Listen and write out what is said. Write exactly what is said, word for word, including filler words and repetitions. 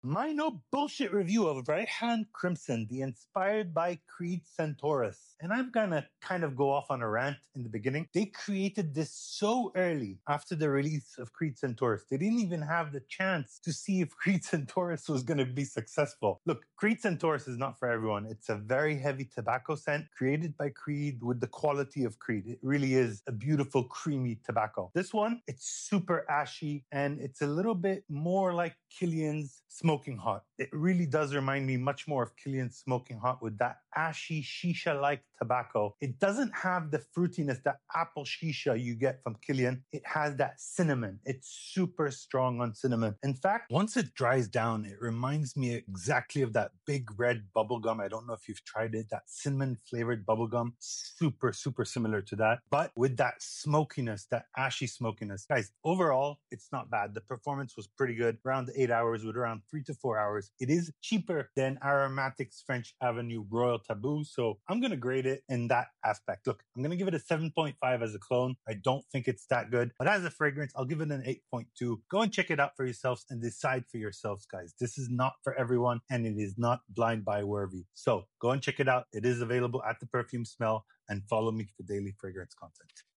My no bullshit review of Right Hand Crimson, the inspired by Creed Centaurus. And I'm gonna kind of go off on a rant in the beginning. They created this so early after the release of Creed Centaurus. They didn't even have the chance to see if Creed Centaurus was gonna be successful. Look, Creed Centaurus is not for everyone. It's a very heavy tobacco scent created by Creed with the quality of Creed. It really is a beautiful, creamy tobacco. This one, it's super ashy and it's a little bit more like Killian's Smoking Hot. It really does remind me much more of Killian's Smoking Hot with that ashy shisha-like tobacco. It doesn't have the fruitiness, that apple shisha you get from Killian. It has that cinnamon. It's super strong on cinnamon. In fact, once it dries down, it reminds me exactly of that big red bubblegum. I don't know if you've tried it, that cinnamon flavored bubblegum. Super, super similar to that, but with that smokiness, that ashy smokiness. Guys, overall, it's not bad. The performance was pretty good, around eight hours with around three to four hours. It is cheaper than Aromatics French Avenue Royal Taboo, so I'm going to grade it in that aspect. Look, I'm going to give it a seven point five as a clone. I don't think it's that good, but as a fragrance, I'll give it an eight point two. Go and check it out for yourselves and decide for yourselves, guys. This is not for everyone and it is not blind buy worthy. So go and check it out. It is available at the Perfume Smell and follow me for daily fragrance content.